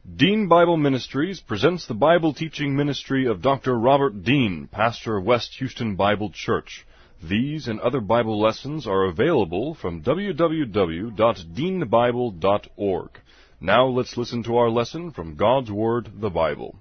Dean Bible Ministries presents the Bible teaching ministry of Dr. Robert Dean, pastor of West Houston Bible Church. These and other Bible lessons are available from www.deanbible.org. Now let's listen to our lesson from God's Word, the Bible.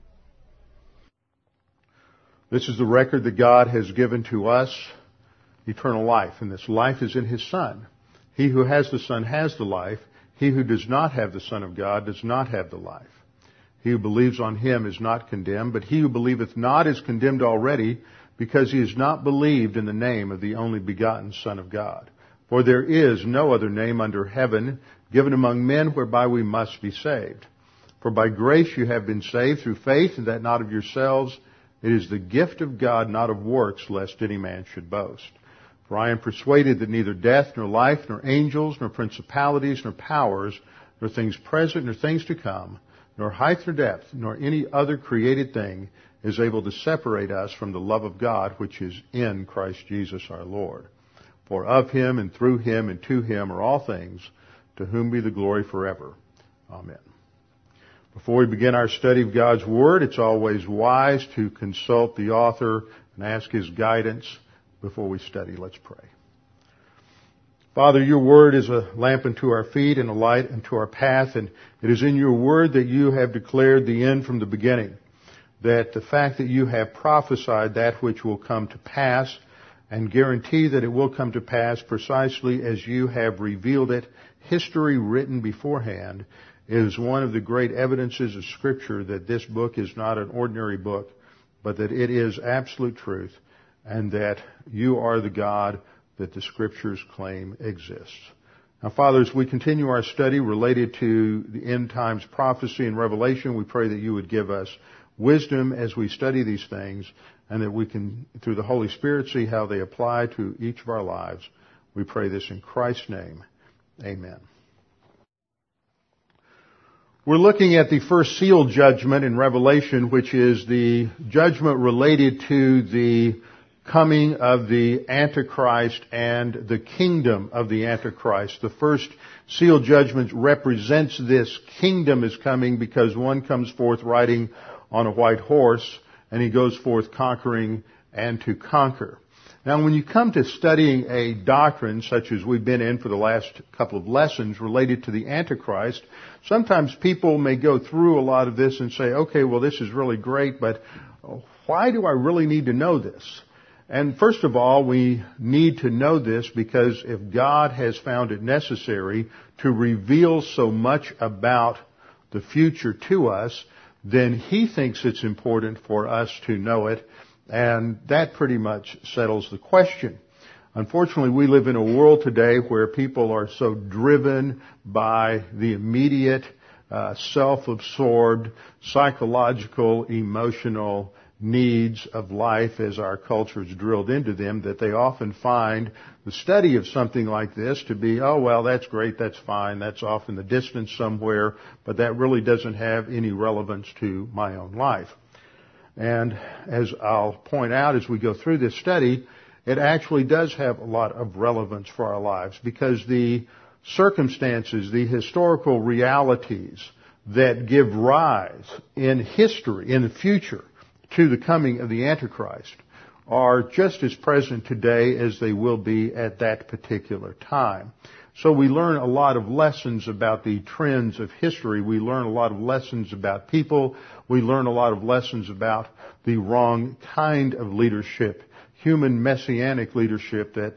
This is the record that God has given to us, eternal life, and this life is in His Son. He who has the Son has the life. He who does not have the Son of God does not have the life. He who believes on Him is not condemned, but he who believeth not is condemned already, because he has not believed in the name of the only begotten Son of God. For there is no other name under heaven given among men whereby we must be saved. For by grace you have been saved through faith, and that not of yourselves. It is the gift of God, not of works, lest any man should boast. For I am persuaded that neither death, nor life, nor angels, nor principalities, nor powers, nor things present, nor things to come, nor height nor depth, nor any other created thing is able to separate us from the love of God which is in Christ Jesus our Lord. For of Him, and through Him, and to Him are all things, to whom be the glory forever. Amen. Before we begin our study of God's Word, it's always wise to consult the author and ask his guidance before we study. Let's pray. Father, your word is a lamp unto our feet and a light unto our path, and it is in your word that you have declared the end from the beginning, that the fact that you have prophesied that which will come to pass and guarantee that it will come to pass precisely as you have revealed it, history written beforehand, is one of the great evidences of Scripture that this book is not an ordinary book, but that it is absolute truth, and that you are the God that the Scriptures claim exists. Now, Father, as we continue our study related to the end times prophecy and revelation, we pray that you would give us wisdom as we study these things, and that we can, through the Holy Spirit, see how they apply to each of our lives. We pray this in Christ's name. Amen. We're looking at the first seal judgment in Revelation, which is the judgment related to the coming of the Antichrist and the kingdom of the Antichrist. The first seal judgment represents this kingdom is coming because one comes forth riding on a white horse, and he goes forth conquering and to conquer. Now, when you come to studying a doctrine such as we've been in for the last couple of lessons related to the Antichrist, sometimes people may go through a lot of this and say, okay, well, this is really great, but why do I really need to know this? And first of all, we need to know this because if God has found it necessary to reveal so much about the future to us, then He thinks it's important for us to know it, and that pretty much settles the question. Unfortunately, we live in a world today where people are so driven by the immediate, self-absorbed, psychological, emotional needs of life as our culture is drilled into them, that they often find the study of something like this to be, oh, well, that's great, that's fine, that's off in the distance somewhere, but that really doesn't have any relevance to my own life. And as I'll point out as we go through this study, it actually does have a lot of relevance for our lives, because the circumstances, the historical realities that give rise in history, in the future, to the coming of the Antichrist are just as present today as they will be at that particular time. So we learn a lot of lessons about the trends of history. We learn a lot of lessons about people. We learn a lot of lessons about the wrong kind of leadership, human messianic leadership that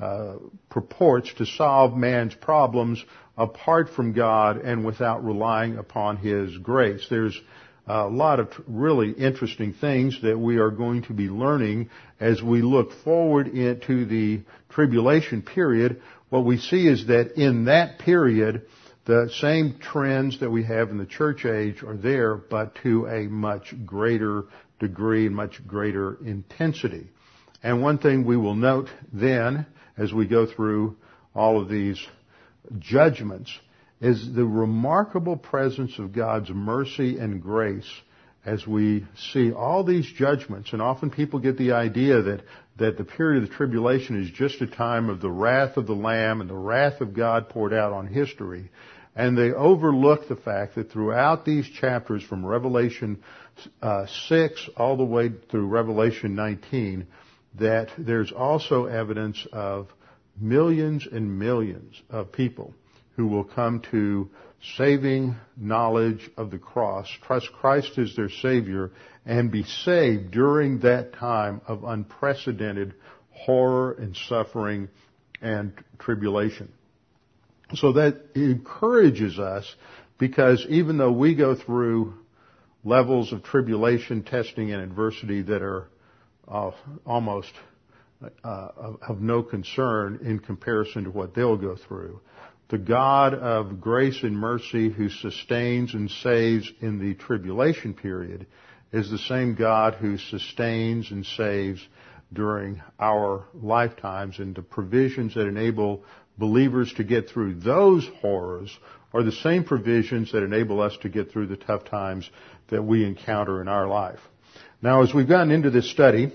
purports to solve man's problems apart from God and without relying upon His grace. There's a lot of really interesting things that we are going to be learning as we look forward into the tribulation period. What we see is that in that period, the same trends that we have in the church age are there, but to a much greater degree and much greater intensity. And one thing we will note then, as we go through all of these judgments, is the remarkable presence of God's mercy and grace as we see all these judgments. And often people get the idea that the period of the tribulation is just a time of the wrath of the Lamb and the wrath of God poured out on history. And they overlook the fact that throughout these chapters from Revelation 6 all the way through Revelation 19, that there's also evidence of millions and millions of people who will come to saving knowledge of the cross, trust Christ as their Savior, and be saved during that time of unprecedented horror and suffering and tribulation. So that encourages us, because even though we go through levels of tribulation, testing, and adversity that are almost of no concern in comparison to what they'll go through, the God of grace and mercy who sustains and saves in the tribulation period is the same God who sustains and saves during our lifetimes, and the provisions that enable believers to get through those horrors are the same provisions that enable us to get through the tough times that we encounter in our life. Now, as we've gotten into this study,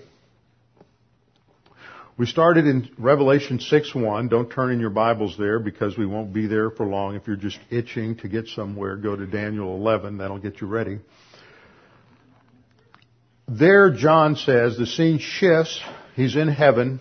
we started in Revelation 6:1. Don't turn in your Bibles there because we won't be there for long. If you're just itching to get somewhere, go to Daniel 11. That'll get you ready. There, John says, the scene shifts. He's in heaven,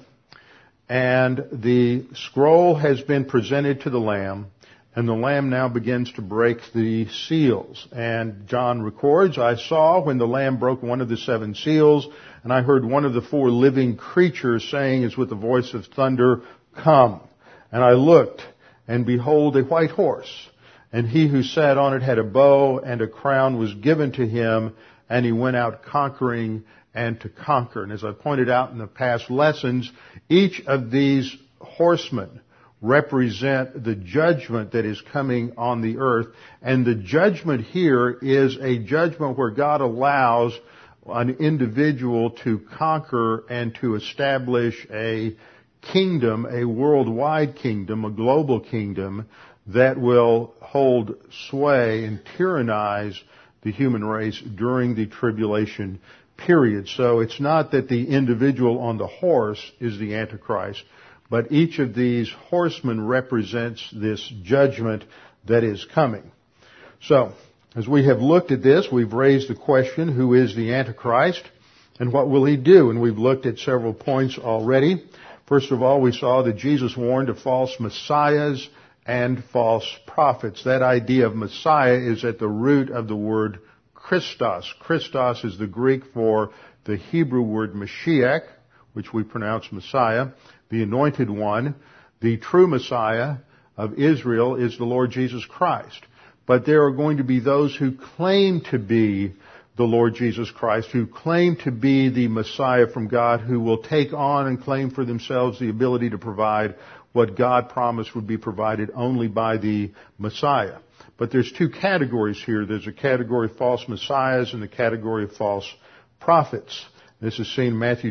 and the scroll has been presented to the Lamb, and the Lamb now begins to break the seals. And John records, I saw when the Lamb broke one of the 7 seals, and I heard one of the 4 living creatures saying, as with the voice of thunder, Come. And I looked, and behold, a white horse. And he who sat on it had a bow, and a crown was given to him, and he went out conquering and to conquer. And as I pointed out in the past lessons, each of these horsemen represent the judgment that is coming on the earth. And the judgment here is a judgment where God allows an individual to conquer and to establish a kingdom, a worldwide kingdom, a global kingdom that will hold sway and tyrannize the human race during the tribulation period. So it's not that the individual on the horse is the Antichrist, but each of these horsemen represents this judgment that is coming. So, as we have looked at this, we've raised the question, who is the Antichrist and what will he do? And we've looked at several points already. First of all, we saw that Jesus warned of false messiahs and false prophets. That idea of Messiah is at the root of the word Christos. Christos is the Greek for the Hebrew word Mashiach, which we pronounce Messiah, the anointed one. The true Messiah of Israel is the Lord Jesus Christ. But there are going to be those who claim to be the Lord Jesus Christ, who claim to be the Messiah from God, who will take on and claim for themselves the ability to provide what God promised would be provided only by the Messiah. But there's 2 categories here. There's a category of false messiahs and a category of false prophets. This is seen in Matthew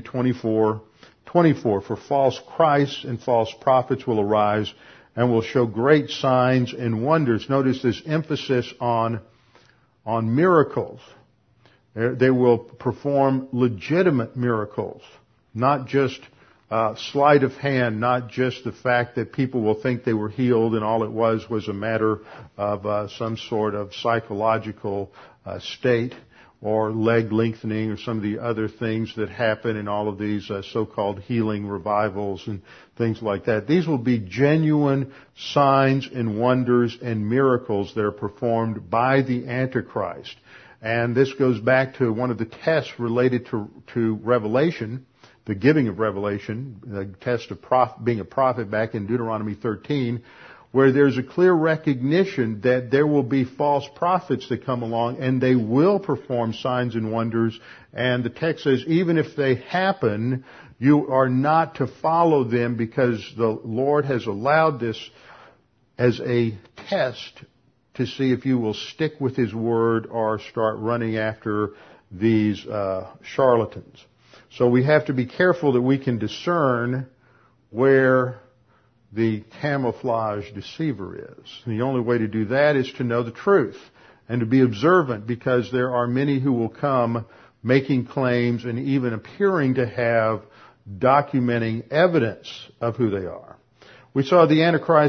24:24. For false Christs and false prophets will arise and will show great signs and wonders. Notice this emphasis on miracles. They will perform legitimate miracles, not just sleight of hand, not just the fact that people will think they were healed and all it was a matter of some sort of psychological state or leg lengthening or some of the other things that happen in all of these so-called healing revivals and things like that. These will be genuine signs and wonders and miracles that are performed by the Antichrist. And this goes back to one of the tests related to Revelation, the giving of Revelation, the test of being a prophet back in Deuteronomy 13, where there's a clear recognition that there will be false prophets that come along and they will perform signs and wonders. And the text says even if they happen, you are not to follow them because the Lord has allowed this as a test to see if you will stick with His Word or start running after these charlatans. So we have to be careful that we can discern where the camouflage deceiver is. And the only way to do that is to know the truth and to be observant, because there are many who will come making claims and even appearing to have documenting evidence of who they are. We saw the Antichrist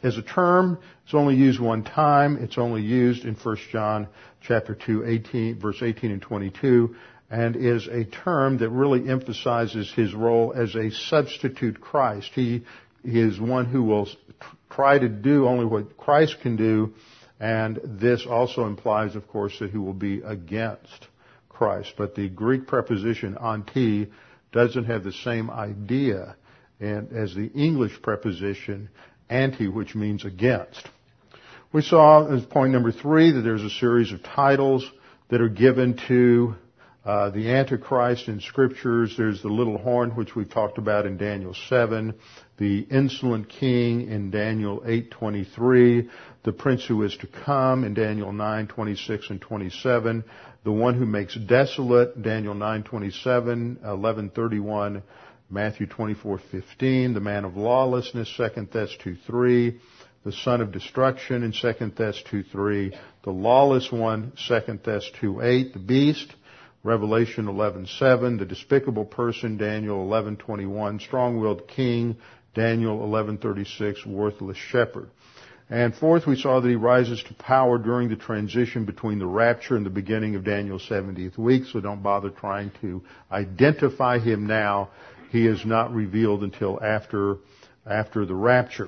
As a term, it's only used one time. It's only used in 1 John chapter 2, verse 18 and 22, and is a term that really emphasizes his role as a substitute Christ. He is one who will try to do only what Christ can do, and this also implies, of course, that he will be against Christ. But the Greek preposition anti doesn't have the same idea as the English preposition anti, which means against. We saw, as point number 3, that there's a series of titles that are given to the Antichrist in Scriptures. There's the little horn, which we've talked about in Daniel 7, the insolent king in Daniel 8:23, the prince who is to come in Daniel 9:26 and 27, the one who makes desolate, Daniel 9:27, 11:31, Matthew 24:15, the man of lawlessness, 2 Thess 2:3, the son of destruction in 2 Thess 2:3, the lawless one, 2 Thess 2:8, the beast, Revelation 11:7, the despicable person, Daniel 11:21, strong-willed king, Daniel 11:36, worthless shepherd. And fourth, we saw that he rises to power during the transition between the rapture and the beginning of Daniel's 70th week, so don't bother trying to identify him now. He is not revealed until after the rapture.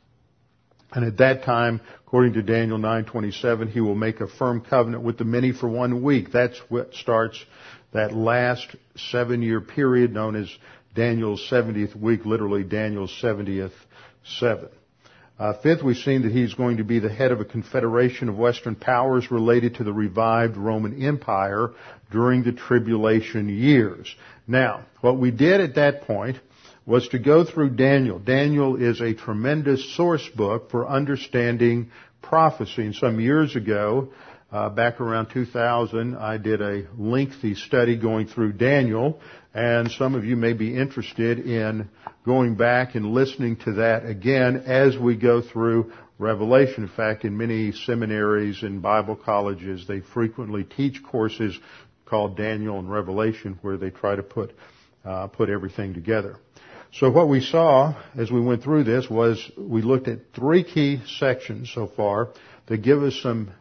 And at that time, according to Daniel 9:27, he will make a firm covenant with the many for 1 week. That's what starts that last 7-year period known as Daniel's 70th week, literally Daniel's 70th 7. Fifth, we've seen that he's going to be the head of a confederation of Western powers related to the revived Roman Empire during the tribulation years. Now, what we did at that point was to go through Daniel. Daniel is a tremendous source book for understanding prophecy. And some years ago, back around 2000, I did a lengthy study going through Daniel, and some of you may be interested in going back and listening to that again as we go through Revelation. In fact, in many seminaries and Bible colleges, they frequently teach courses called Daniel and Revelation where they try to put everything together. So what we saw as we went through this was we looked at 3 key sections so far that give us some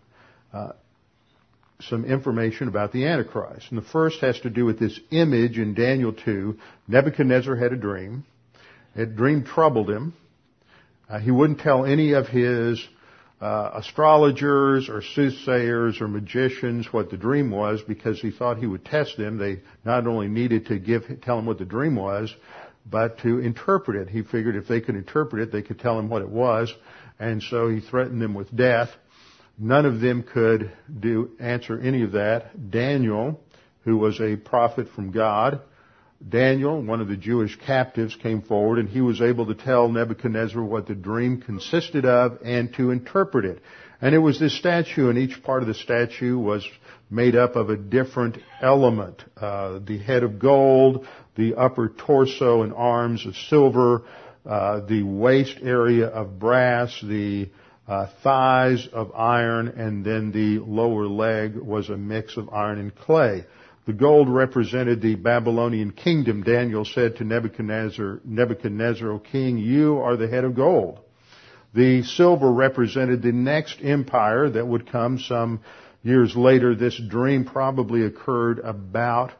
information about the Antichrist. And the first has to do with this image in Daniel 2. Nebuchadnezzar had a dream. That dream troubled him. He wouldn't tell any of his astrologers or soothsayers or magicians what the dream was because he thought he would test them. They not only needed to tell him what the dream was, but to interpret it. He figured if they could interpret it, they could tell him what it was. And so he threatened them with death. None of them could answer any of that. Daniel, who was a prophet from God, Daniel, one of the Jewish captives, came forward and he was able to tell Nebuchadnezzar what the dream consisted of and to interpret it. And it was this statue, and each part of the statue was made up of a different element. The head of gold, the upper torso and arms of silver, the waist area of brass, the thighs of iron, and then the lower leg was a mix of iron and clay. The gold represented the Babylonian kingdom. Daniel said to Nebuchadnezzar, O king, you are the head of gold. The silver represented the next empire that would come some years later. This dream probably occurred about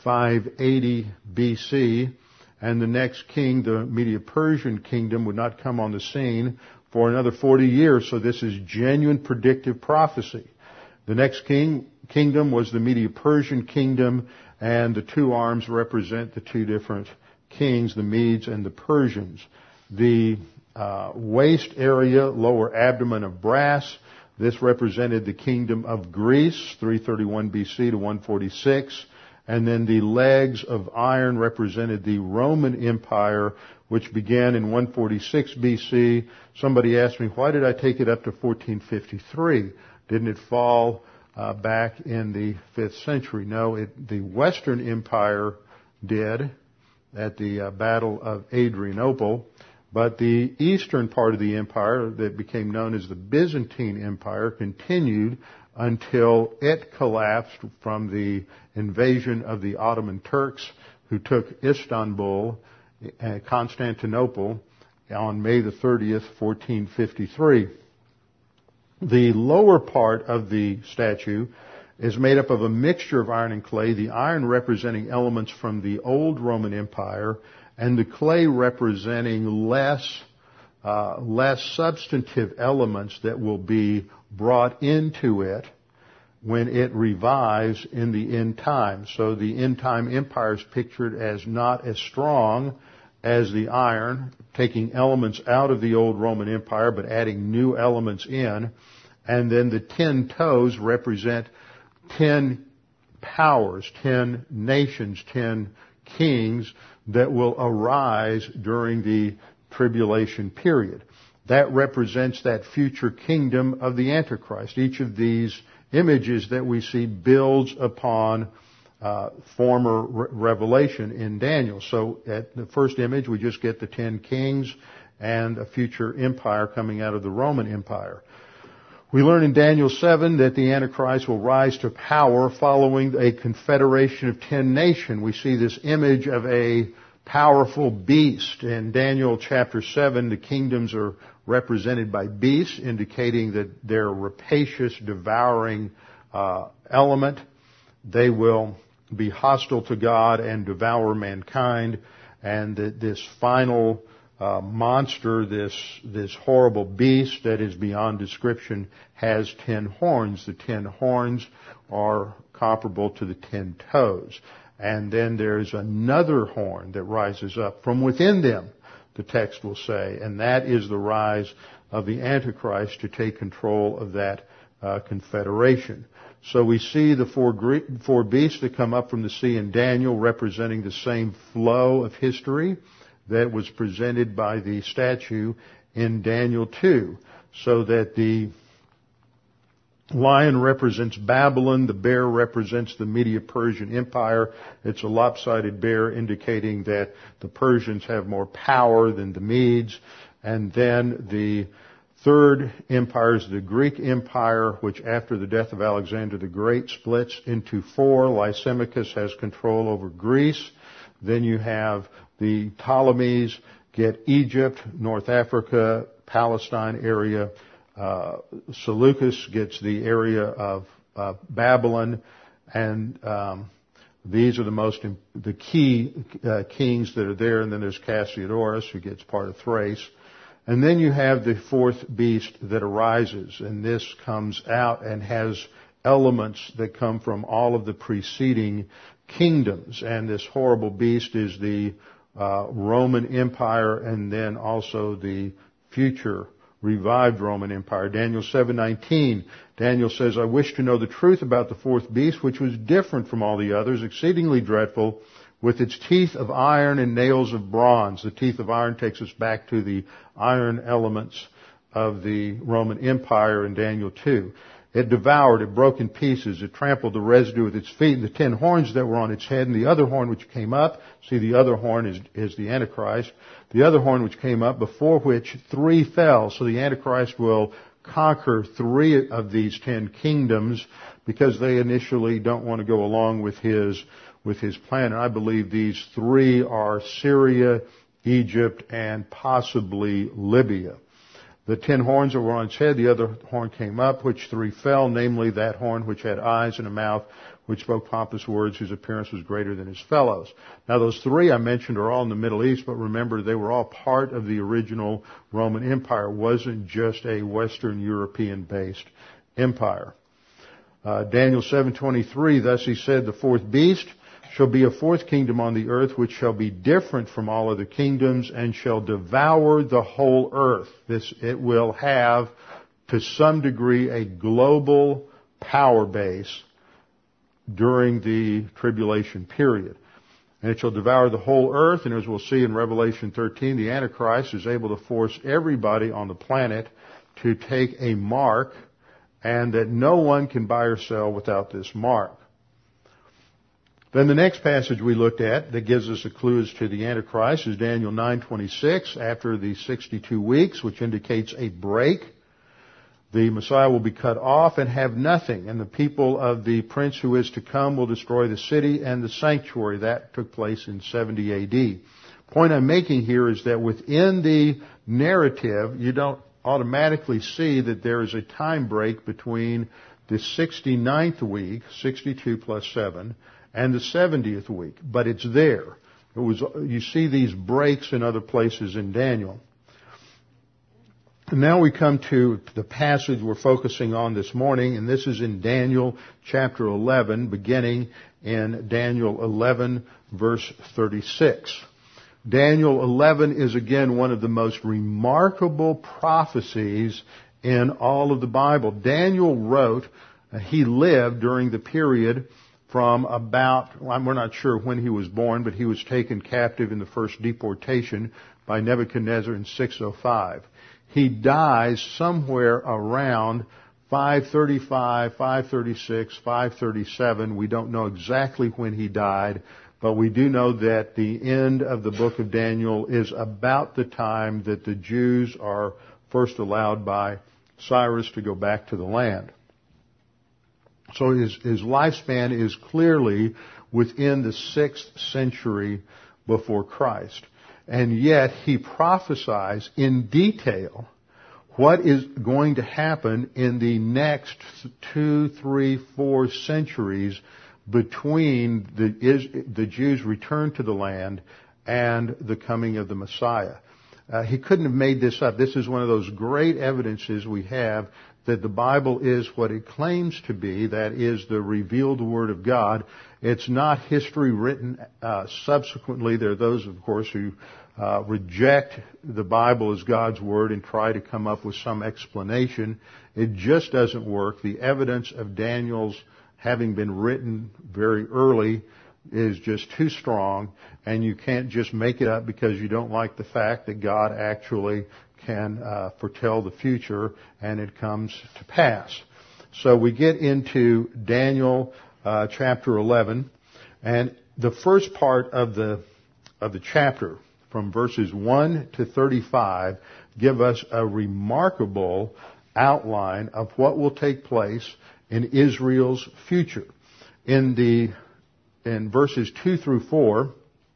580 BC, and the next king, the Medo-Persian kingdom, would not come on the scene for another 40 years, so this is genuine predictive prophecy. The next kingdom was the Medo-Persian kingdom, and the 2 arms represent the 2 different kings, the Medes and the Persians. The waist area, lower abdomen of brass, this represented the kingdom of Greece, 331 BC to 146. And then the legs of iron represented the Roman Empire, which began in 146 BC. Somebody asked me, why did I take it up to 1453? Didn't it fall back in the 5th century? No, the Western Empire did at the Battle of Adrianople, but the eastern part of the empire that became known as the Byzantine Empire continued until it collapsed from the invasion of the Ottoman Turks, who took Istanbul, Constantinople, on May the 30th, 1453. The lower part of the statue is made up of a mixture of iron and clay, the iron representing elements from the old Roman Empire, and the clay representing less substantive elements that will be brought into it when it revives in the end time. So the end time empire is pictured as not as strong as the iron, taking elements out of the old Roman Empire but adding new elements in. And then the 10 toes represent 10 powers, 10 nations, 10 kings that will arise during the tribulation period. That represents that future kingdom of the Antichrist. Each of these images that we see builds upon former revelation in Daniel. So at the first image, we just get the 10 kings and a future empire coming out of the Roman Empire. We learn in Daniel 7 that the Antichrist will rise to power following a confederation of 10 nations. We see this image of a powerful beast. In Daniel chapter 7, the kingdoms are represented by beasts, indicating that they're a rapacious, devouring element. They will be hostile to God and devour mankind. And that this final monster, this horrible beast that is beyond description, has 10 horns. The 10 horns are comparable to the 10 toes. And then there's another horn that rises up from within them, the text will say, and that is the rise of the Antichrist to take control of that confederation. So we see the four beasts that come up from the sea in Daniel representing the same flow of history that was presented by the statue in Daniel 2. So that the lion represents Babylon, the bear represents the Medo-Persian Empire. It's a lopsided bear indicating that the Persians have more power than the Medes. And then the third empire is the Greek Empire, which after the death of Alexander the Great splits into four. Lysimachus has control over Greece. Then you have the Ptolemies get Egypt, North Africa, Palestine area. Seleucus gets the area of Babylon, and these are the key kings that are there. And then there's Cassiodorus, who gets part of Thrace. And then you have the fourth beast that arises, and this comes out and has elements that come from all of the preceding kingdoms. And this horrible beast is the Roman Empire, and then also the future revived Roman Empire. Daniel 7:19, Daniel says, I wish to know the truth about the fourth beast, which was different from all the others, exceedingly dreadful, with its teeth of iron and nails of bronze. The teeth of iron takes us back to the iron elements of the Roman Empire in Daniel 2. It devoured, it broke in pieces, it trampled the residue with its feet, and the 10 horns that were on its head, and the other horn which came up, see the other horn is the Antichrist, the other horn which came up, before which 3 fell. So the Antichrist will conquer 3 of these 10 kingdoms because they initially don't want to go along with his plan. And I believe these 3 are Syria, Egypt, and possibly Libya. The 10 horns that were on its head, the other horn came up, which 3 fell, namely that horn which had eyes and a mouth, which spoke pompous words, whose appearance was greater than his fellows. Now those 3 I mentioned are all in the Middle East, but remember they were all part of the original Roman Empire. It wasn't just a Western European-based empire. Daniel 7:23, thus he said, the fourth beast shall be a fourth kingdom on the earth, which shall be different from all other kingdoms, and shall devour the whole earth. It will have, to some degree, a global power base during the tribulation period. And it shall devour the whole earth, and as we'll see in Revelation 13, the Antichrist is able to force everybody on the planet to take a mark, and that no one can buy or sell without this mark. Then the next passage we looked at that gives us a clue as to the Antichrist is Daniel 9:26. After the 62 weeks, which indicates a break, the Messiah will be cut off and have nothing, and the people of the prince who is to come will destroy the city and the sanctuary. That took place in 70 AD. Point I'm making here is that within the narrative, you don't automatically see that there is a time break between the 69th week, 62 plus 7, and the 70th week. But it's there. You see these breaks in other places in Daniel. And now we come to the passage we're focusing on this morning, and this is in Daniel chapter 11, beginning in Daniel 11, verse 36. Daniel 11 is again one of the most remarkable prophecies in all of the Bible. Daniel wrote, he lived during the period from about, we're not sure when he was born, but he was taken captive in the first deportation by Nebuchadnezzar in 605. He dies somewhere around 535, 536, 537. We don't know exactly when he died, but we do know that the end of the book of Daniel is about the time that the Jews are first allowed by Cyrus to go back to the land. So his lifespan is clearly within the 6th century before Christ. And yet he prophesies in detail what is going to happen in the next 2, 3, 4 centuries between the Jews' return to the land and the coming of the Messiah. He couldn't have made this up. This is one of those great evidences we have that the Bible is what it claims to be, that is the revealed Word of God. It's not history written subsequently. There are those, of course, who reject the Bible as God's Word and try to come up with some explanation. It just doesn't work. The evidence of Daniel's having been written very early is just too strong, and you can't just make it up because you don't like the fact that God actually can foretell the future and it comes to pass. So we get into Daniel chapter 11, and the first part of the chapter, from verses 1 to 35, give us a remarkable outline of what will take place in Israel's future. In verses 2 through 4,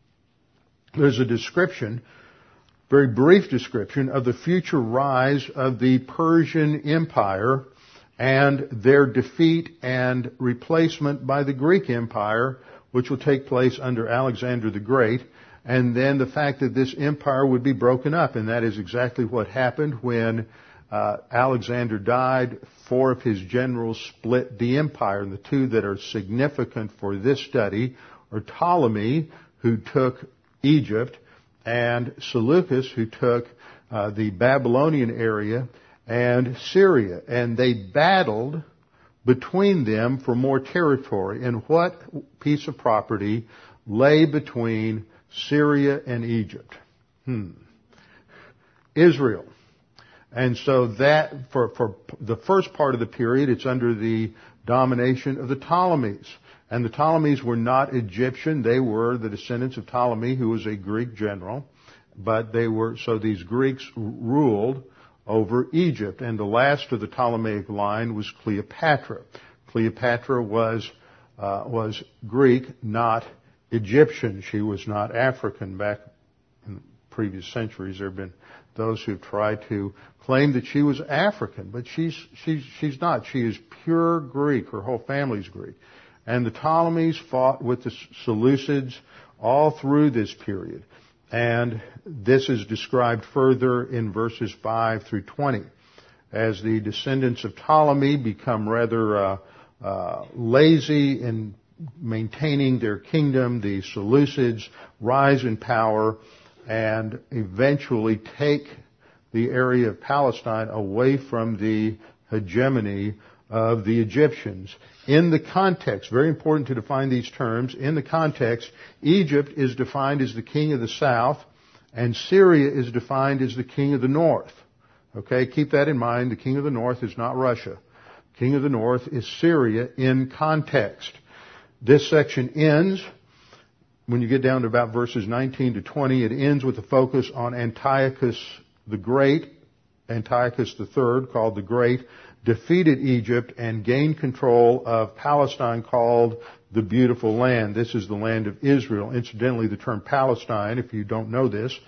there's a description, very brief description, of the future rise of the Persian Empire and their defeat and replacement by the Greek Empire, which will take place under Alexander the Great, and then the fact that this empire would be broken up. And that is exactly what happened when Alexander died. 4 of his generals split the empire, and the 2 that are significant for this study are Ptolemy, who took Egypt, and Seleucus, who took the Babylonian area and Syria. And they battled between them for more territory. And what piece of property lay between Syria and Egypt? Israel. And so that, for the first part of the period, it's under the domination of the Ptolemies. And the Ptolemies were not Egyptian. They were the descendants of Ptolemy, who was a Greek general. But so these Greeks ruled over Egypt. And the last of the Ptolemaic line was Cleopatra. Cleopatra was Greek, not Egyptian. She was not African. Back in the previous centuries, there have been those who've tried to claim that she was African, but she's not. She is pure Greek. Her whole family's Greek. And the Ptolemies fought with the Seleucids all through this period. And this is described further in verses 5 through 20. As the descendants of Ptolemy become rather lazy in maintaining their kingdom, the Seleucids rise in power and eventually take the area of Palestine away from the hegemony of the Egyptians. In the context, very important to define these terms, in the context, Egypt is defined as the king of the south, and Syria is defined as the king of the north. Okay, keep that in mind. The king of the north is not Russia. King of the north is Syria in context. This section ends, when you get down to about verses 19 to 20, it ends with a focus on Antiochus the Great. Antiochus III, called the Great, defeated Egypt and gained control of Palestine, called the Beautiful Land. This is the land of Israel. Incidentally, the term Palestine, if you don't know this,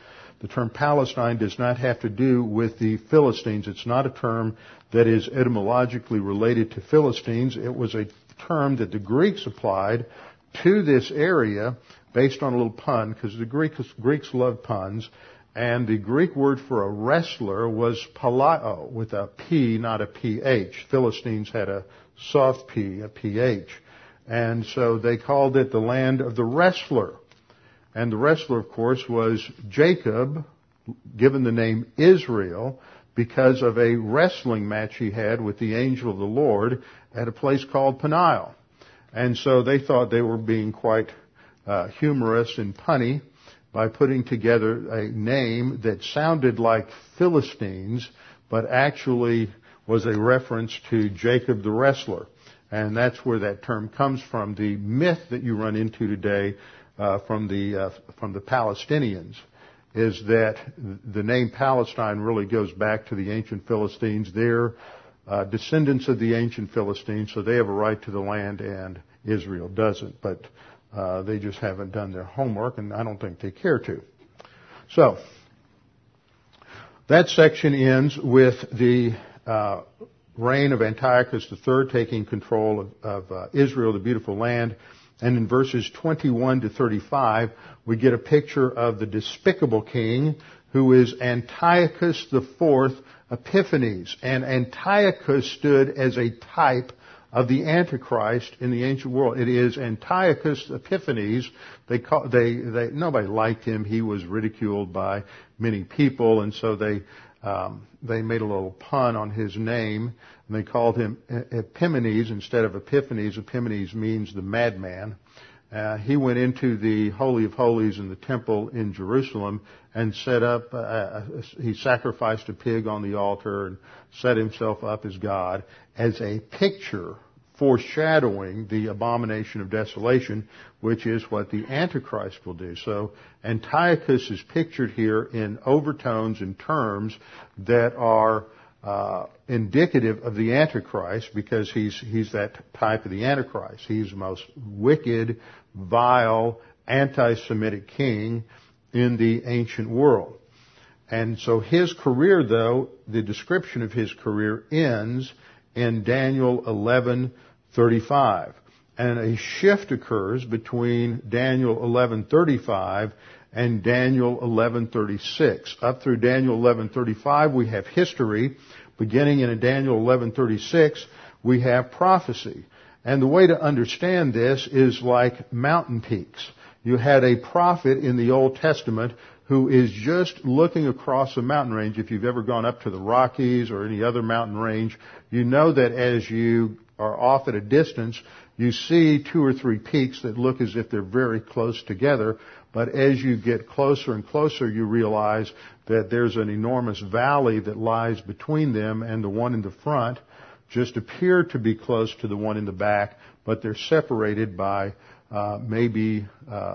The term Palestine does not have to do with the Philistines. It's not a term that is etymologically related to Philistines. It was a term that the Greeks applied to this area based on a little pun, because the Greeks loved puns. And the Greek word for a wrestler was palao, with a P, not a PH. Philistines had a soft P, a PH. And so they called it the land of the wrestler. And the wrestler, of course, was Jacob, given the name Israel, because of a wrestling match he had with the angel of the Lord at a place called Peniel. And so they thought they were being quite humorous and punny by putting together a name that sounded like Philistines, but actually was a reference to Jacob the wrestler. And that's where that term comes from. The myth that you run into today from the Palestinians is that the name Palestine really goes back to the ancient Philistines. They're descendants of the ancient Philistines, so they have a right to the land, and Israel doesn't. But they just haven't done their homework, and I don't think they care to. So that section ends with the reign of Antiochus III taking control of Israel, the beautiful land. And in verses 21 to 35, we get a picture of the despicable king who is Antiochus IV Epiphanes. And Antiochus stood as a type of the Antichrist in the ancient world. It is Antiochus Epiphanes. Nobody liked him. He was ridiculed by many people, and so they made a little pun on his name, and they called him Epimanes instead of Epiphanes. Epimanes means the madman. He went into the Holy of Holies in the temple in Jerusalem and set up, he sacrificed a pig on the altar and set himself up as God as a picture foreshadowing the abomination of desolation, which is what the Antichrist will do. So Antiochus is pictured here in overtones and terms that are indicative of the Antichrist, because he's that type of the Antichrist. He's the most wicked, vile, anti-Semitic king in the ancient world. And so his career, though, the description of his career ends in Daniel 11:35. And a shift occurs between Daniel 11:35 and Daniel 11:36. Up through Daniel 11:35, we have history. Beginning in Daniel 11:36, we have prophecy. And the way to understand this is like mountain peaks. You had a prophet in the Old Testament who is just looking across a mountain range. If you've ever gone up to the Rockies or any other mountain range, you know that as you are off at a distance, you see 2 or 3 peaks that look as if they're very close together. But as you get closer and closer, you realize that there's an enormous valley that lies between them, and the one in the front just appear to be close to the one in the back, but they're separated by maybe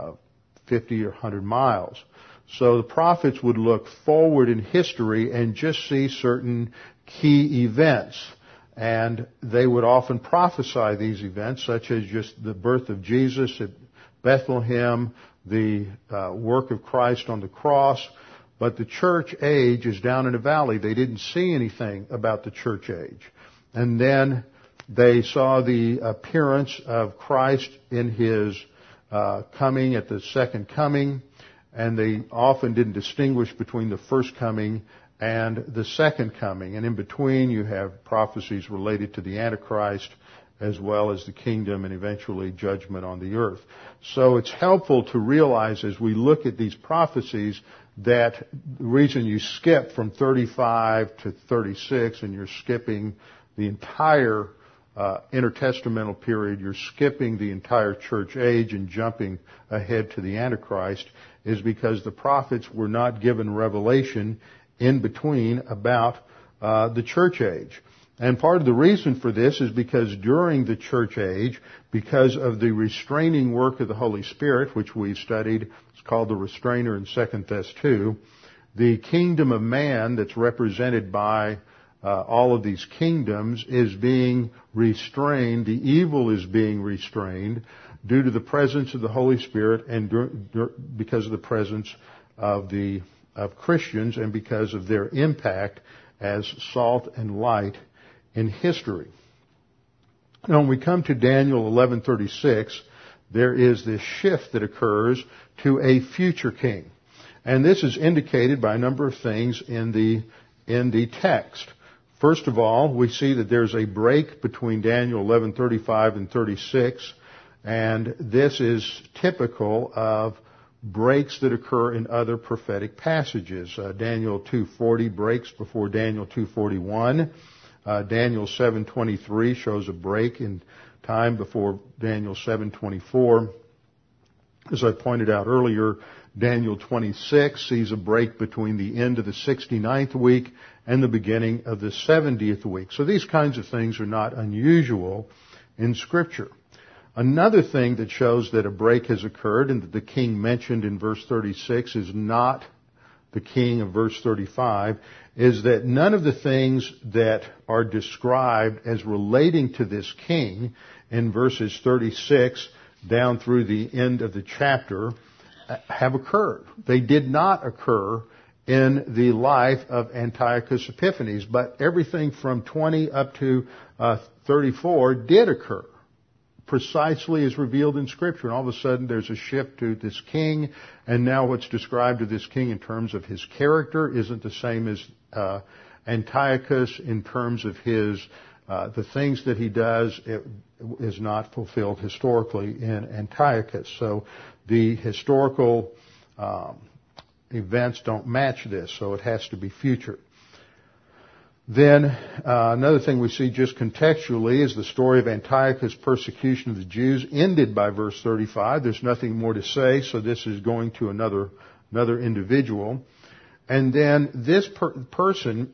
50 or 100 miles. So the prophets would look forward in history and just see certain key events. And they would often prophesy these events, such as just the birth of Jesus at Bethlehem, the work of Christ on the cross. But the church age is down in a valley. They didn't see anything about the church age. And then they saw the appearance of Christ in his coming at the second coming. And they often didn't distinguish between the first coming and the second coming. And in between, you have prophecies related to the Antichrist, as well as the kingdom and eventually judgment on the earth. So it's helpful to realize as we look at these prophecies that the reason you skip from 35 to 36 and you're skipping the entire intertestamental period, you're skipping the entire church age and jumping ahead to the Antichrist, is because the prophets were not given revelation in between about the church age. And part of the reason for this is because during the church age, because of the restraining work of the Holy Spirit, which we've studied, it's called the restrainer in 2 Thess 2, the kingdom of man that's represented by all of these kingdoms is being restrained. The evil is being restrained due to the presence of the Holy Spirit and because of the presence of the of Christians and because of their impact as salt and light in history. Now, when we come to Daniel 11:36, there is this shift that occurs to a future king. And this is indicated by a number of things in the text. First of all, we see that there's a break between Daniel 11:35 and 36, and this is typical of breaks that occur in other prophetic passages. Daniel 2:40 breaks before Daniel 2:41. Daniel 7:23 shows a break in time before Daniel 7:24. As I pointed out earlier, Daniel 26 sees a break between the end of the 69th week and the beginning of the 70th week. So these kinds of things are not unusual in Scripture. Another thing that shows that a break has occurred and that the king mentioned in verse 36 is not the king of verse 35 is that none of the things that are described as relating to this king in verses 36 down through the end of the chapter have occurred. They did not occur in the life of Antiochus Epiphanes, but everything from 20 up to 34 did occur, precisely as revealed in Scripture. And all of a sudden there's a shift to this king, and now what's described of this king in terms of his character isn't the same as Antiochus in terms of his the things that he does. It is not fulfilled historically in Antiochus. So the historical events don't match this, so it has to be future. Then another thing we see just contextually is the story of Antiochus' persecution of the Jews ended by verse 35. There's nothing more to say, so this is going to another individual. And then this person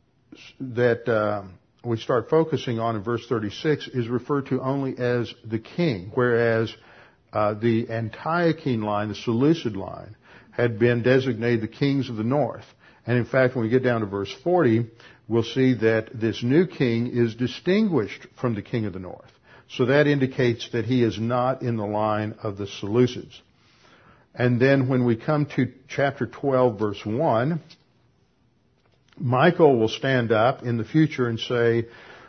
that we start focusing on in verse 36 is referred to only as the king, whereas the Antiochene line, the Seleucid line, had been designated the kings of the north. And in fact, when we get down to verse 40, we'll see that this new king is distinguished from the king of the north. So that indicates that he is not in the line of the Seleucids. And then when we come to chapter 12, verse 1, Michael will stand up in the future and say,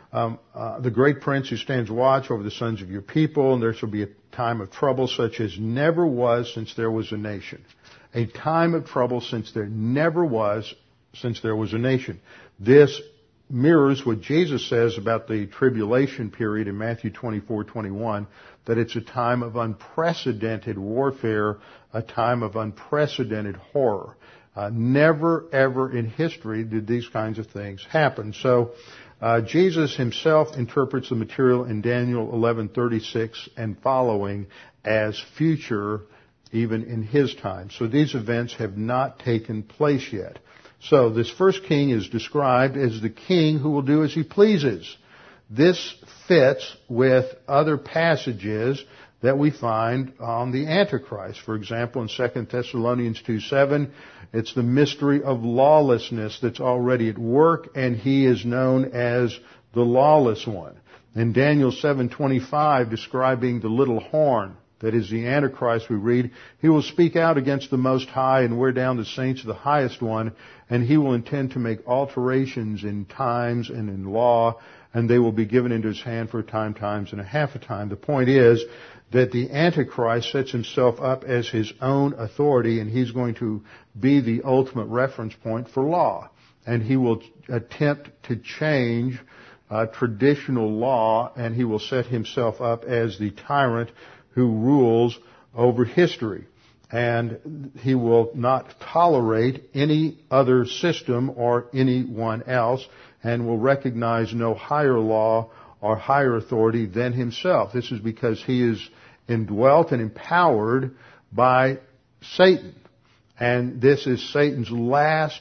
the great prince who stands watch over the sons of your people, and there shall be a time of trouble such as never was since there was a nation. A time of trouble since there never was since there was a nation. This mirrors what Jesus says about the tribulation period in Matthew 24:21, that it's a time of unprecedented warfare, a time of unprecedented horror. Never ever in history did these kinds of things happen. So Jesus himself interprets the material in Daniel 11:36 and following as future even in his time. So these events have not taken place yet. So this first king is described as the king who will do as he pleases. This fits with other passages that we find on the Antichrist. For example, in 2 Thessalonians 2:7, it's the mystery of lawlessness that's already at work, and he is known as the lawless one. In Daniel 7:25, describing the little horn, that is the Antichrist, we read, he will speak out against the Most High and wear down the saints of the Highest One, and he will intend to make alterations in times and in law, and they will be given into his hand for a time, times, and a half a time. The point is that the Antichrist sets himself up as his own authority, and he's going to be the ultimate reference point for law. And he will attempt to change traditional law, and he will set himself up as the tyrant who rules over history. And he will not tolerate any other system or anyone else, and will recognize no higher law or higher authority than himself. This is because he is indwelt and empowered by Satan. And this is Satan's last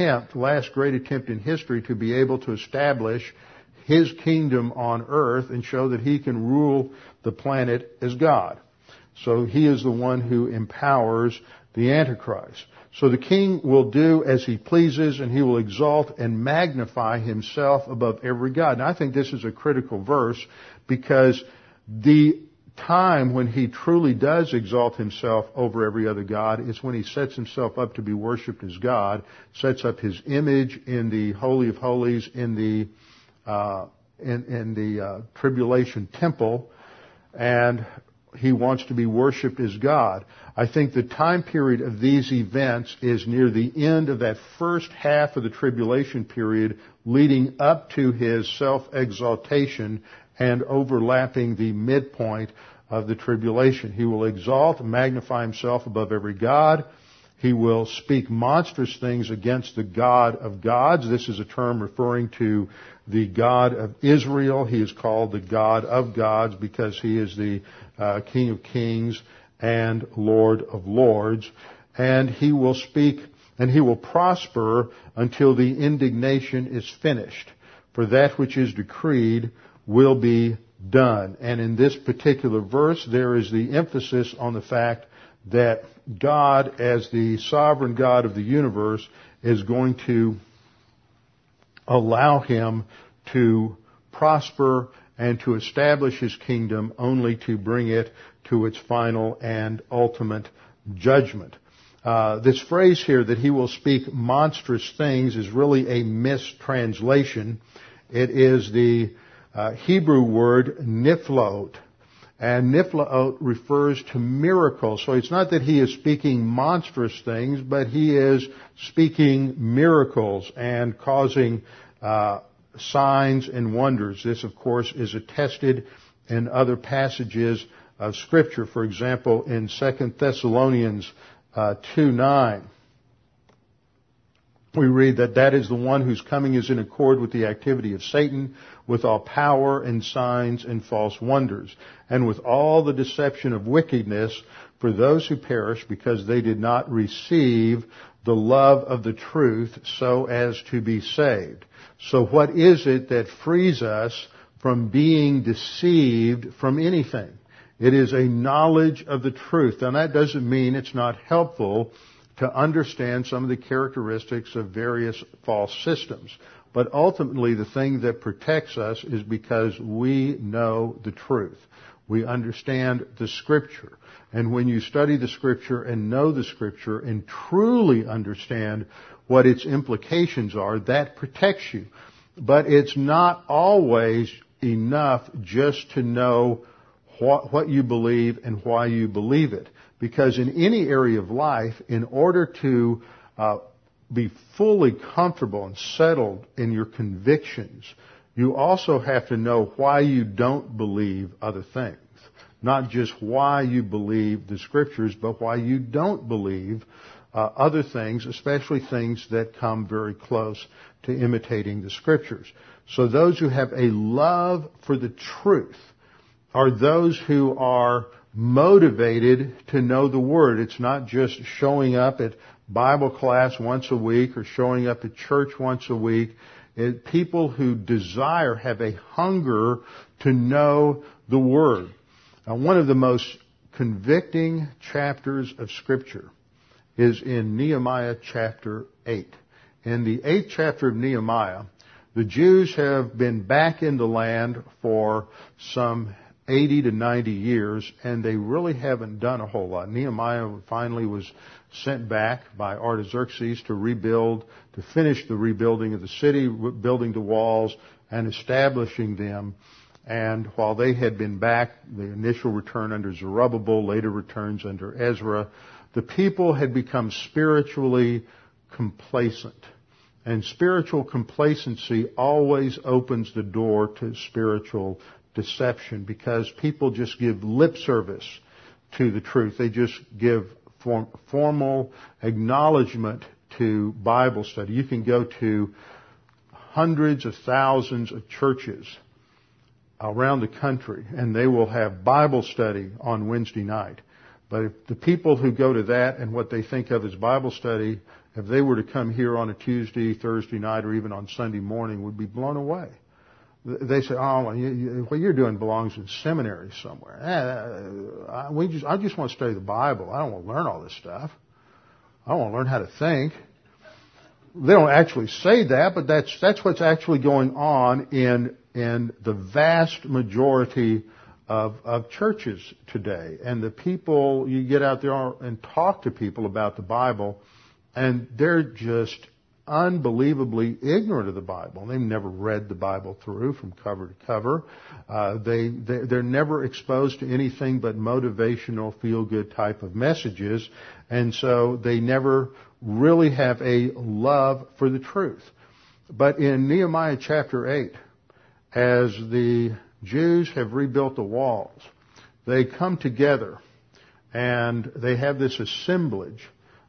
great attempt in history to be able to establish his kingdom on earth and show that he can rule the planet as God. So he is the one who empowers the Antichrist. So the king will do as he pleases, and he will exalt and magnify himself above every god. And I think this is a critical verse because the time when he truly does exalt himself over every other god is when he sets himself up to be worshipped as God, sets up his image in the Holy of Holies in the tribulation temple, and he wants to be worshipped as God. I think the time period of these events is near the end of that first half of the tribulation period, leading up to his self-exaltation and overlapping the midpoint of the tribulation. He will exalt and magnify himself above every god. He will speak monstrous things against the God of gods. This is a term referring to the God of Israel. He is called the God of gods because he is the King of kings and Lord of lords. And he will speak and he will prosper until the indignation is finished. For that which is decreed will be done. And in this particular verse, there is the emphasis on the fact that God, as the sovereign God of the universe, is going to allow him to prosper and to establish his kingdom, only to bring it to its final and ultimate judgment. This phrase here, that he will speak monstrous things, is really a mistranslation. It is the Hebrew word niflaot. And niflaot refers to miracles. So it's not that he is speaking monstrous things, but he is speaking miracles and causing signs and wonders. This, of course, is attested in other passages of Scripture. For example, in 2 Thessalonians 2:9. We read that is the one whose coming is in accord with the activity of Satan, with all power and signs and false wonders, and with all the deception of wickedness for those who perish because they did not receive the love of the truth so as to be saved. So what is it that frees us from being deceived from anything? It is a knowledge of the truth. Now that doesn't mean it's not helpful to understand some of the characteristics of various false systems. But ultimately, the thing that protects us is because we know the truth. We understand the Scripture. And when you study the Scripture and know the Scripture and truly understand what its implications are, that protects you. But it's not always enough just to know what you believe and why you believe it. Because in any area of life, in order to be fully comfortable and settled in your convictions, you also have to know why you don't believe other things. Not just why you believe the Scriptures, but why you don't believe other things, especially things that come very close to imitating the Scriptures. So those who have a love for the truth are those who are motivated to know the Word. It's not just showing up at Bible class once a week or showing up at church once a week. People who desire, have a hunger to know the Word. Now, one of the most convicting chapters of Scripture is in Nehemiah chapter 8. In the 8th chapter of Nehemiah, the Jews have been back in the land for some 80 to 90 years, and they really haven't done a whole lot. Nehemiah finally was sent back by Artaxerxes to rebuild, to finish the rebuilding of the city, building the walls and establishing them. And while they had been back, the initial return under Zerubbabel, later returns under Ezra, the people had become spiritually complacent. And spiritual complacency always opens the door to spiritual deception, because people just give lip service to the truth. They just give formal acknowledgement to Bible study. You can go to hundreds of thousands of churches around the country, and they will have Bible study on Wednesday night. But if the people who go to that and what they think of as Bible study, if they were to come here on a Tuesday, Thursday night, or even on Sunday morning, would be blown away. They say, "Oh, what you're doing belongs in seminary somewhere. I just want to study the Bible. I don't want to learn all this stuff. I want to learn how to think." They don't actually say that, but that's what's actually going on in the vast majority of churches today. And the people, you get out there and talk to people about the Bible, and they're just unbelievably ignorant of the Bible. They've never read the Bible through from cover to cover. They're never exposed to anything but motivational, feel-good type of messages, and so they never really have a love for the truth. But in Nehemiah chapter 8, as the Jews have rebuilt the walls, they come together and they have this assemblage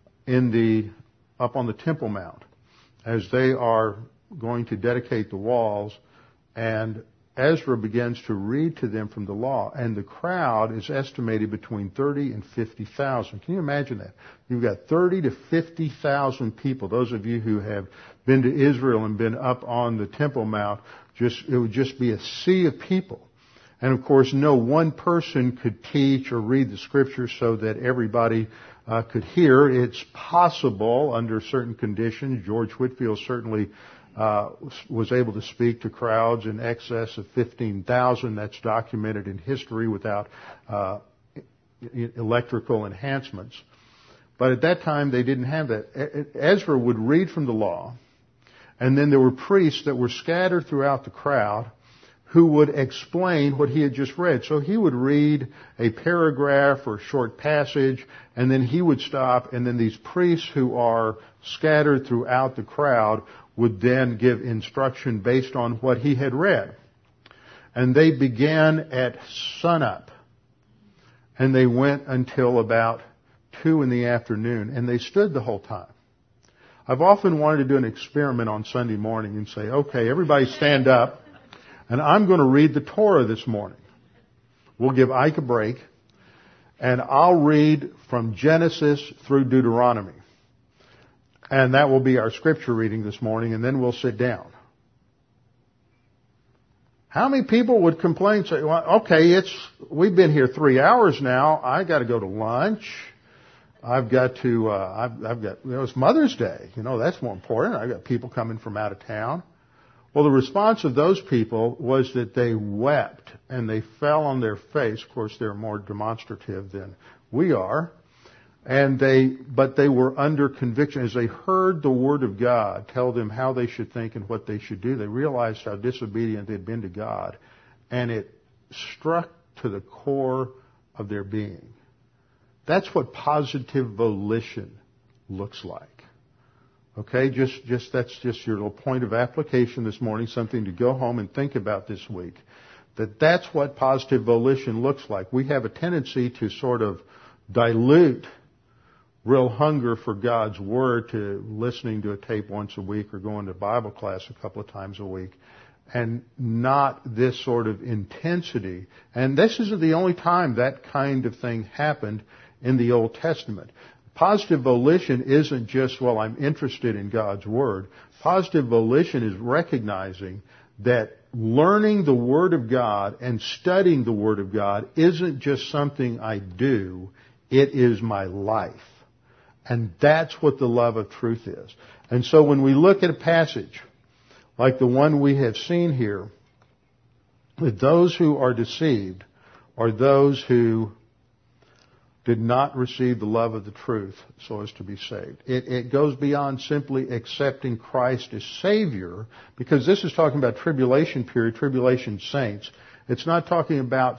up on the Temple Mount as they are going to dedicate the walls, and Ezra begins to read to them from the law, and the crowd is estimated between 30 and 50,000. Can you imagine that? You've got 30 to 50,000 people. Those of you who have been to Israel and been up on the Temple Mount, it would just be a sea of people. And of course, no one person could teach or read the Scriptures so that everybody could hear. It's possible under certain conditions. George Whitefield certainly was able to speak to crowds in excess of 15,000. That's documented in history without electrical enhancements. But at that time, they didn't have that. Ezra would read from the law, and then there were priests that were scattered throughout the crowd who would explain what he had just read. So he would read a paragraph or a short passage, and then he would stop, and then these priests who are scattered throughout the crowd would then give instruction based on what he had read. And they began at sunup, and they went until about 2 in the afternoon, and they stood the whole time. I've often wanted to do an experiment on Sunday morning and say, okay, everybody stand up, and I'm going to read the Torah this morning. We'll give Ike a break, and I'll read from Genesis through Deuteronomy. And that will be our scripture reading this morning, and then we'll sit down. How many people would complain, say, well, okay, we've been here 3 hours now, I got to go to lunch. I've got, it's Mother's Day. That's more important. I've got people coming from out of town. Well, the response of those people was that they wept and they fell on their face. Of course, they're more demonstrative than we are. But they were under conviction. As they heard the Word of God tell them how they should think and what they should do, they realized how disobedient they'd been to God. And it struck to the core of their being. That's what positive volition looks like. Okay, that's just your little point of application this morning, something to go home and think about this week. That's what positive volition looks like. We have a tendency to sort of dilute real hunger for God's Word to listening to a tape once a week or going to Bible class a couple of times a week, and not this sort of intensity. And this isn't the only time that kind of thing happened in the Old Testament. Positive volition isn't just, well, I'm interested in God's Word. Positive volition is recognizing that learning the Word of God and studying the Word of God isn't just something I do, it is my life. And that's what the love of truth is. And so when we look at a passage like the one we have seen here, that those who are deceived are those who did not receive the love of the truth so as to be saved. It goes beyond simply accepting Christ as Savior, because this is talking about tribulation period, tribulation saints. It's not talking about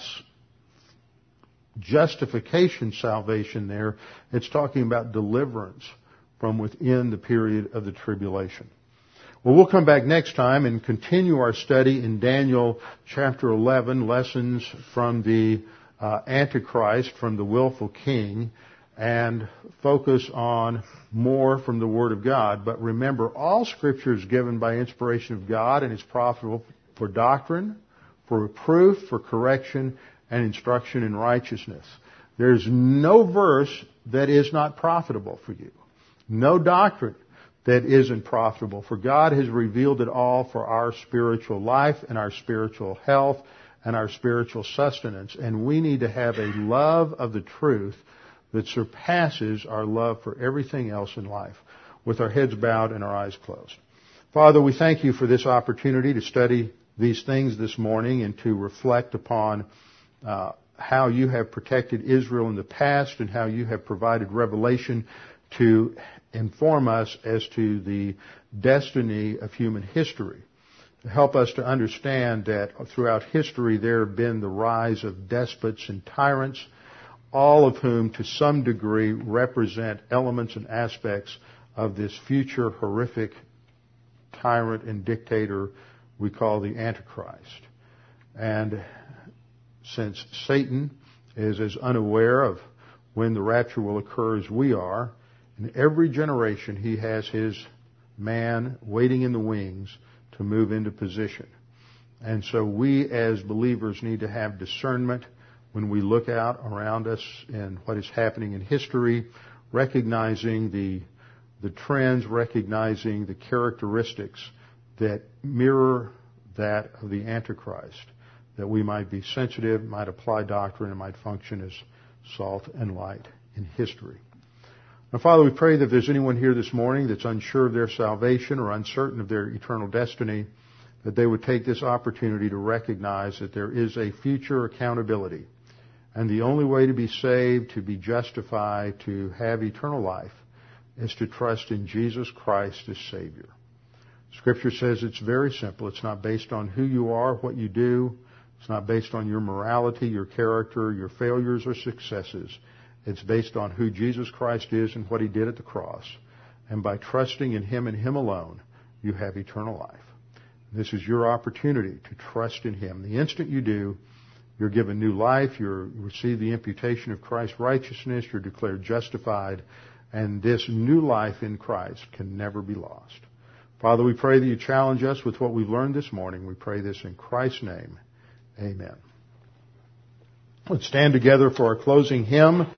justification salvation there. It's talking about deliverance from within the period of the tribulation. Well, we'll come back next time and continue our study in Daniel chapter 11, lessons from the Antichrist, from the willful king, and focus on more from the Word of God. But remember, all Scripture is given by inspiration of God and is profitable for doctrine, for reproof, for correction, and instruction in righteousness. There's no verse that is not profitable for you. No doctrine that isn't profitable. For God has revealed it all for our spiritual life and our spiritual health and our spiritual sustenance. And we need to have a love of the truth that surpasses our love for everything else in life, with our heads bowed and our eyes closed. Father, we thank you for this opportunity to study these things this morning and to reflect upon how you have protected Israel in the past and how you have provided revelation to inform us as to the destiny of human history. To help us to understand that throughout history there have been the rise of despots and tyrants, all of whom to some degree represent elements and aspects of this future horrific tyrant and dictator we call the Antichrist. And since Satan is as unaware of when the rapture will occur as we are, in every generation he has his man waiting in the wings to move into position. And so we as believers need to have discernment when we look out around us and what is happening in history, recognizing the trends, recognizing the characteristics that mirror that of the Antichrist, that we might be sensitive, might apply doctrine, and might function as salt and light in history. Now, Father, we pray that if there's anyone here this morning that's unsure of their salvation or uncertain of their eternal destiny, that they would take this opportunity to recognize that there is a future accountability. And the only way to be saved, to be justified, to have eternal life, is to trust in Jesus Christ as Savior. Scripture says it's very simple. It's not based on who you are, what you do. It's not based on your morality, your character, your failures or successes. It's based on who Jesus Christ is and what He did at the cross. And by trusting in Him and Him alone, you have eternal life. This is your opportunity to trust in Him. The instant you do, you're given new life. You receive the imputation of Christ's righteousness. You're declared justified. And this new life in Christ can never be lost. Father, we pray that you challenge us with what we've learned this morning. We pray this in Christ's name. Amen. Let's stand together for our closing hymn.